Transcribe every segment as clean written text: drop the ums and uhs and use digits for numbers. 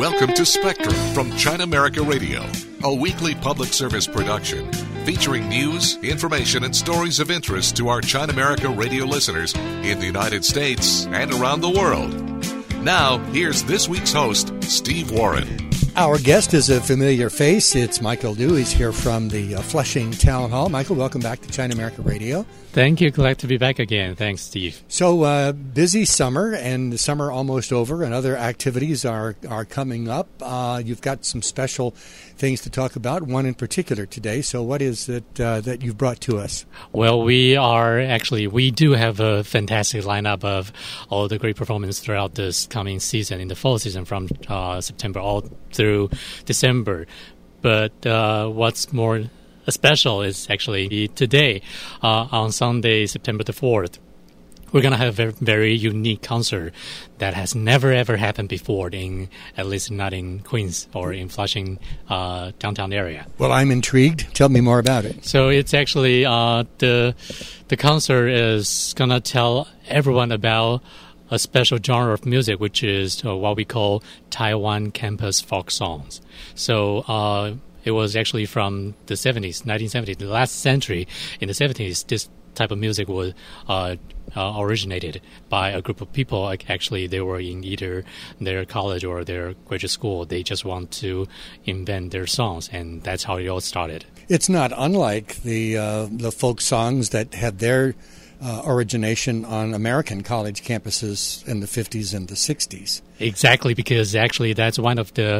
Welcome to Spectrum from China America Radio, a weekly public service production featuring news, information, and stories of interest to our China America Radio listeners in the United States and around the world. Now, here's this week's host, Steve Warren. Our guest is a familiar face. It's Michael Liu. He's here from the Flushing Town Hall. Michael, welcome back to China America Radio. Thank you. Glad to be back again. Thanks, Steve. So, busy summer, and the summer almost over, and other activities are coming up. You've got some special things to talk about, one in particular today. So what is it that you've brought to us? Well, we do have a fantastic lineup of all the great performance throughout this coming season, in the fall season from September all through December. But what's more special is actually today, on Sunday, September the 4th, we're going to have a very unique concert that has never, ever happened before, at least not in Queens or in Flushing downtown area. Well, I'm intrigued. Tell me more about it. So it's actually the concert is going to tell everyone about a special genre of music, which is what we call Taiwan campus folk songs. So it was actually from the 70s, 1970s, the last century. In the 70s, this type of music was originated by a group of people. Actually, they were in either their college or their graduate school. They just want to invent their songs, and that's how it all started. It's not unlike the folk songs that had their origination on American college campuses in the 50s and the 60s. Exactly, because actually that's one of the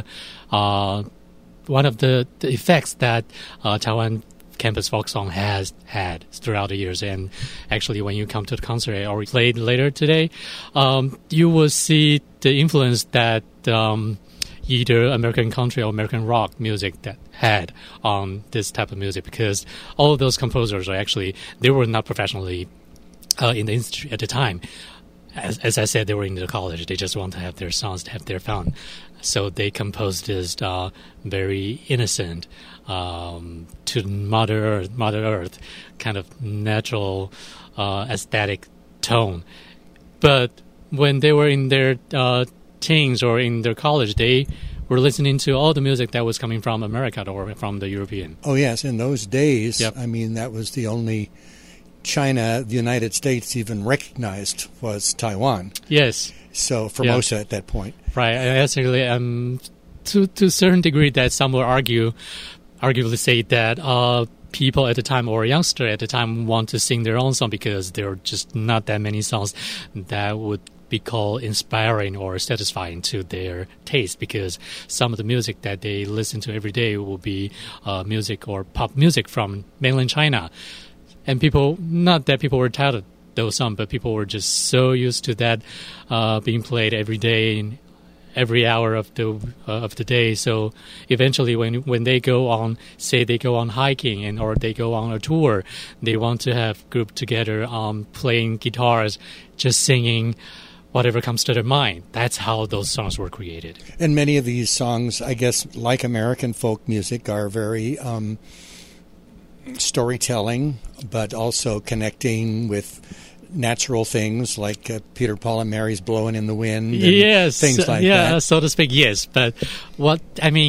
effects that Taiwan campus folk song has had throughout the years. And actually, when you come to the concert or played later today, you will see the influence that either American country or American rock music that had on this type of music, because all of those composers they were not professionally in the industry at the time. As I said, they were in the college. They just want to have their songs, to have their fun. So they composed this very innocent, to Mother Earth kind of natural aesthetic tone. But when they were in their teens or in their college, they were listening to all the music that was coming from America or from the European. Oh, yes. In those days, yep. I mean, that was the only China the United States even recognized was Taiwan. Yes. So Formosa at that point. Right. Actually, to a certain degree, that some will arguably say that people at the time or youngster at the time want to sing their own song because there are just not that many songs that would be called inspiring or satisfying to their taste, because some of the music that they listen to every day will be music or pop music from mainland China. And not that people were tired of those songs, but people were just so used to that being played every day in every hour of the day. So eventually, when they go on, say they go on hiking or they go on a tour, they want to have group together playing guitars, just singing whatever comes to their mind. That's how those songs were created. And many of these songs, I guess, like American folk music, are very storytelling, but also connecting with natural things like Peter, Paul, and Mary's Blowing in the Wind. And yes, things like that. Yeah, so to speak, yes. But when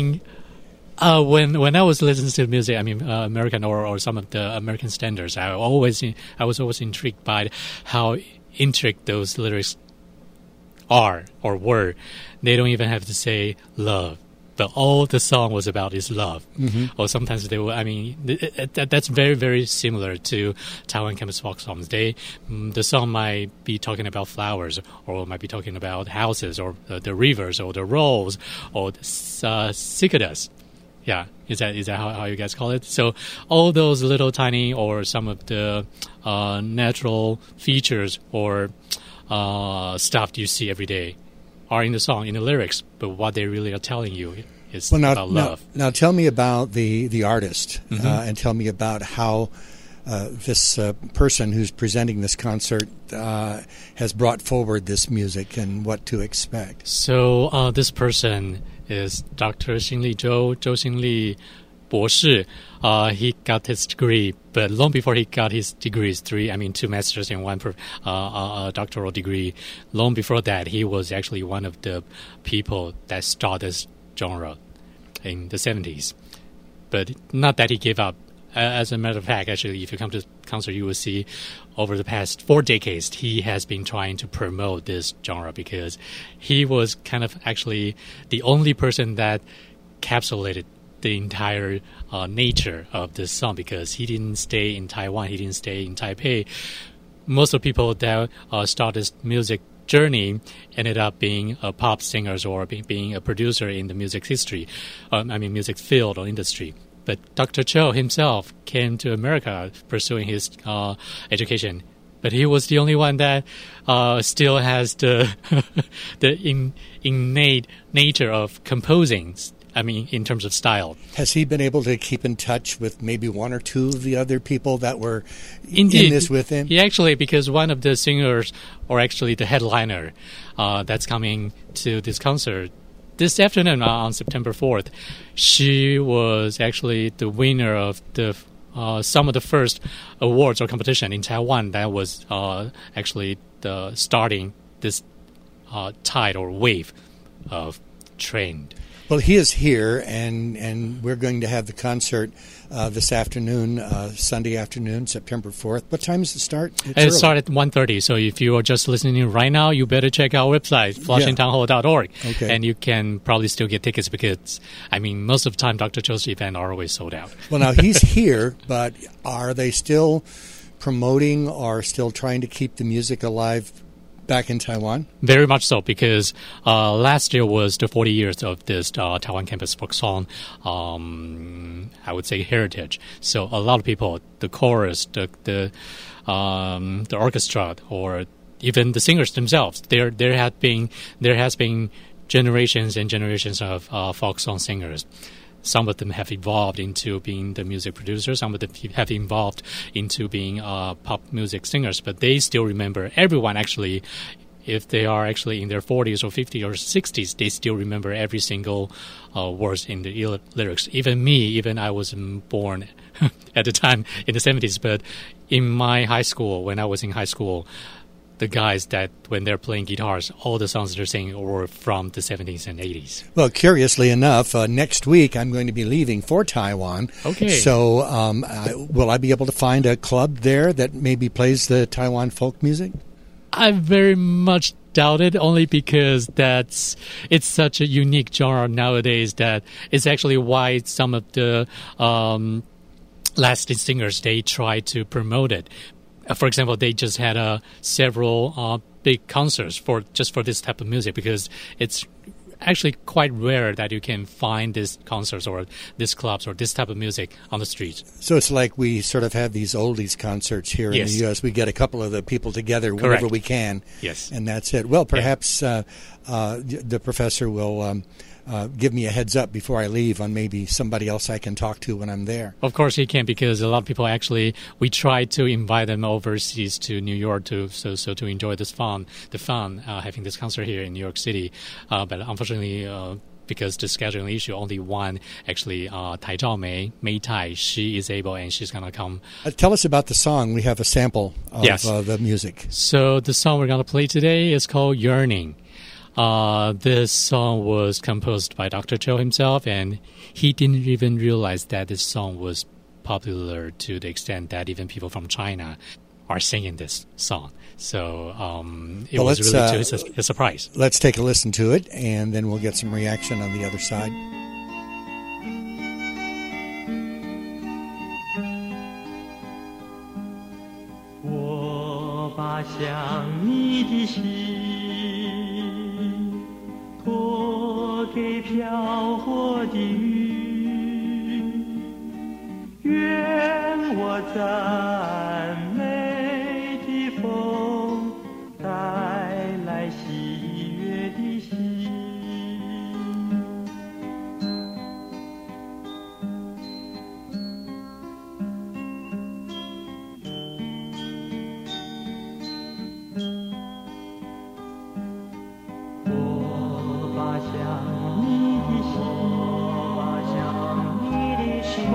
I was listening to music, American or some of the American standards, I was always intrigued by how intricate those lyrics are or were. They don't even have to say love, but all the song was about is love. Mm-hmm. Or sometimes they will. That's very, very similar to Taiwan campus folk songs. The song might be talking about flowers, or might be talking about houses, or the rivers, or the roads, or the cicadas. Yeah, is that how you guys call it? So all those little tiny or some of the natural features or stuff you see every day are in the song, in the lyrics, but what they really are telling you is about love. Now tell me about the artist, mm-hmm. And tell me about how this person who's presenting this concert has brought forward this music and what to expect. So this person is Dr. Xinli Zhou. Zhou Xinli 博士. He got his degree, but long before he got his degrees, two masters and one doctoral degree. Long before that, he was actually one of the people that started this genre in the 70s. But not that he gave up. As a matter of fact, actually, if you come to the concert, you will see over the past 4 decades, he has been trying to promote this genre because he was kind of actually the only person that encapsulated the entire nature of this song, because he didn't stay in Taiwan, he didn't stay in Taipei. Most of the people that start this music journey ended up being pop singers or being a producer in the music history, music field or industry. But Dr. Cho himself came to America pursuing his education, but he was the only one that still has the innate nature of composing. In terms of style. Has he been able to keep in touch with maybe one or two of the other people that were Indeed. in this with him? Yeah, actually, because one of the singers, or actually the headliner, that's coming to this concert this afternoon on September 4th, she was actually the winner of the some of the first awards or competition in Taiwan that was actually starting this tide or wave of trend. Well, he is here, and we're going to have the concert this afternoon, Sunday afternoon, September 4th. What time does it start? It starts at 1:30, so if you are just listening right now, you better check our website, flushingtownhall.org, okay. And you can probably still get tickets because, most of the time, Dr. Cho's events are always sold out. Well, now, he's here, but are they still promoting or still trying to keep the music alive back in Taiwan? Very much so, because last year was the 40 years of this Taiwan Campus Folk Song, I would say, heritage. So a lot of people, the chorus, the orchestra, or even the singers themselves, there has been generations and generations of folk song singers. Some of them have evolved into being the music producers. Some of them have evolved into being pop music singers. But they still remember, everyone actually, if they are actually in their 40s or 50s or 60s, they still remember every single words in the lyrics. Even I wasn't born at the time in the 70s. But in my high school, when I was in high school, the guys that when they're playing guitars, all the songs they're singing were from the 70s and 80s. Well, curiously enough, next week I'm going to be leaving for Taiwan. Okay. So will I be able to find a club there that maybe plays the Taiwan folk music? I very much doubt it, only because it's such a unique genre nowadays that it's actually why some of the lasting singers, they try to promote it. For example, they just had several big concerts for this type of music, because it's actually quite rare that you can find these concerts or these clubs or this type of music on the street. So it's like we sort of have these oldies concerts here in the U.S. We get a couple of the people together whenever we can. Yes. And that's it. Well, perhaps the professor will give me a heads up before I leave on maybe somebody else I can talk to when I'm there. Of course he can, because a lot of people actually, we try to invite them overseas to New York to enjoy the fun having this concert here in New York City. But unfortunately, because the scheduling issue, only one actually, Tai Zhao Mei Tai, she is able and she's going to come. Tell us about the song. We have a sample of the music. So the song we're going to play today is called Yearning. This song was composed by Dr. Cho himself, and he didn't even realize that this song was popular to the extent that even people from China are singing this song. So it was really a surprise. Let's take a listen to it, and then we'll get some reaction on the other side. 我把想你的心托给飘泊的云，愿我赞美的风带来喜悦的心。我把想你的心，我把想你的心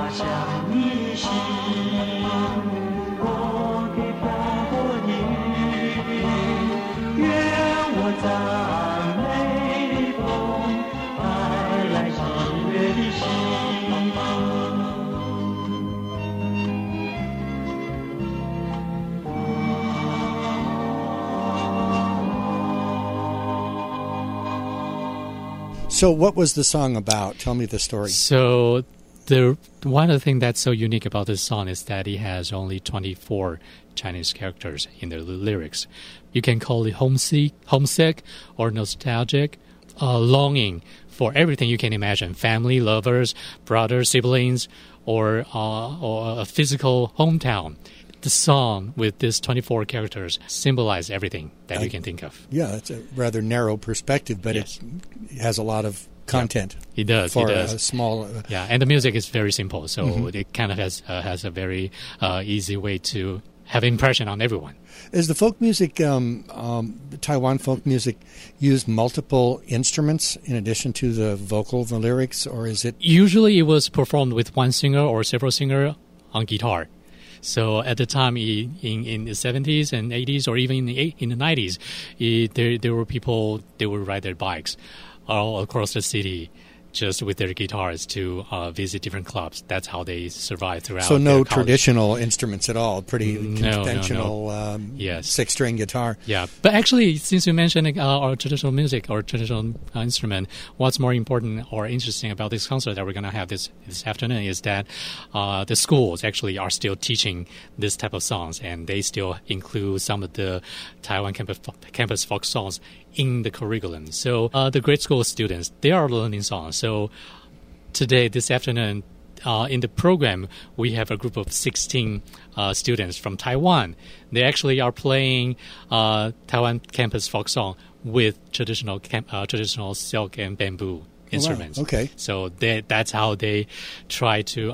向你行，我给漂泊的云，愿我赞美风带来喜悦的心。 So, what was the song about? Tell me the story. So one of the things that's so unique about this song is that it has only 24 Chinese characters in the lyrics. You can call it homesick or nostalgic, longing for everything you can imagine: family, lovers, brothers, siblings, or a physical hometown. The song with these 24 characters symbolize everything that you can think of. Yeah, it's a rather narrow perspective, but Yes. it has a lot of content. It does. For It does. a small. Yeah, and the music is very simple, so it kind of has a very easy way to have impression on everyone. Is the folk music, Taiwan folk music, use multiple instruments in addition to the vocal, the lyrics, or is it? Usually, it was performed with one singer or several singers on guitar. So at the time in the 70s and 80s, or even in the 90s, there were people, they would ride their bikes all across the city just with their guitars to visit different clubs. That's how they survived throughout. So no their college. Traditional instruments at all. Pretty No. conventional Yes. 6-string guitar. Yeah, but actually, since you mentioned our traditional music or traditional instrument, what's more important or interesting about this concert that we're going to have this afternoon is that the schools actually are still teaching this type of songs, and they still include some of the Taiwan campus folk songs in the curriculum. So the grade school students, they are learning songs. So today, this afternoon, in the program, we have a group of 16 students from Taiwan. They actually are playing Taiwan campus folk song with traditional silk and bamboo instruments. Wow. Okay. So that's how they try to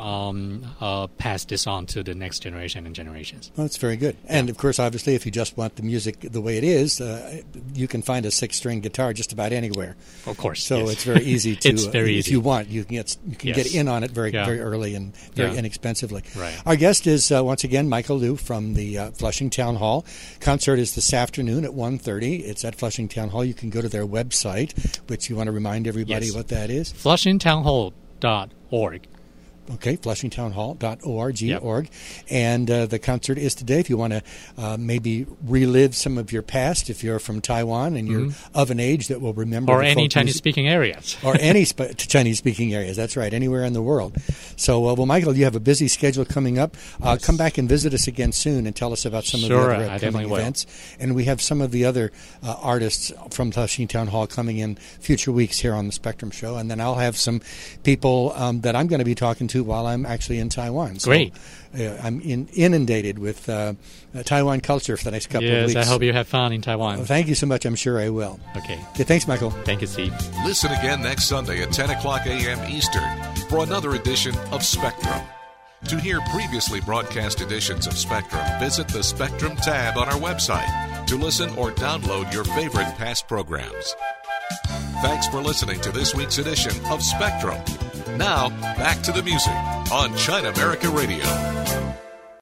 pass this on to the next generation and generations. Well, that's very good. And, of course, obviously, if you just want the music the way it is, you can find a 6-string guitar just about anywhere. Of course. So yes. it's very easy to. It's very if easy. you want, you can Yes. get in on it very Yeah. very early and very Yeah. inexpensively. Right. Our guest is once again Michael Liu from the Flushing Town Hall. Concert is this afternoon at 1:30. It's at Flushing Town Hall. You can go to their website, which you want to remind everybody Yes. what that is. FlushingTownHall.org. Okay, flushingtownhall.org. Yep. And the concert is today. If you want to maybe relive some of your past, if you're from Taiwan and you're of an age that will remember Or the any folk Chinese-speaking areas. or any Chinese-speaking areas. That's right, anywhere in the world. So, well, Michael, you have a busy schedule coming up. Come back and visit us again soon and tell us about some of the Sure, other I upcoming definitely will. events. And we have some of the other artists from Flushing Town Hall coming in future weeks here on the Spectrum Show. And then I'll have some people that I'm going to be talking to while I'm actually in Taiwan. So, Great. I'm inundated with Taiwan culture for the next couple of Yes, weeks. I hope you have fun in Taiwan. Well, thank you so much. I'm sure I will. Okay. Okay, thanks, Michael. Thank you, Steve. Listen again next Sunday at 10 o'clock a.m. Eastern for another edition of Spectrum. To hear previously broadcast editions of Spectrum, visit the Spectrum tab on our website to listen or download your favorite past programs. Thanks for listening to this week's edition of Spectrum. Now, back to the music on China America Radio.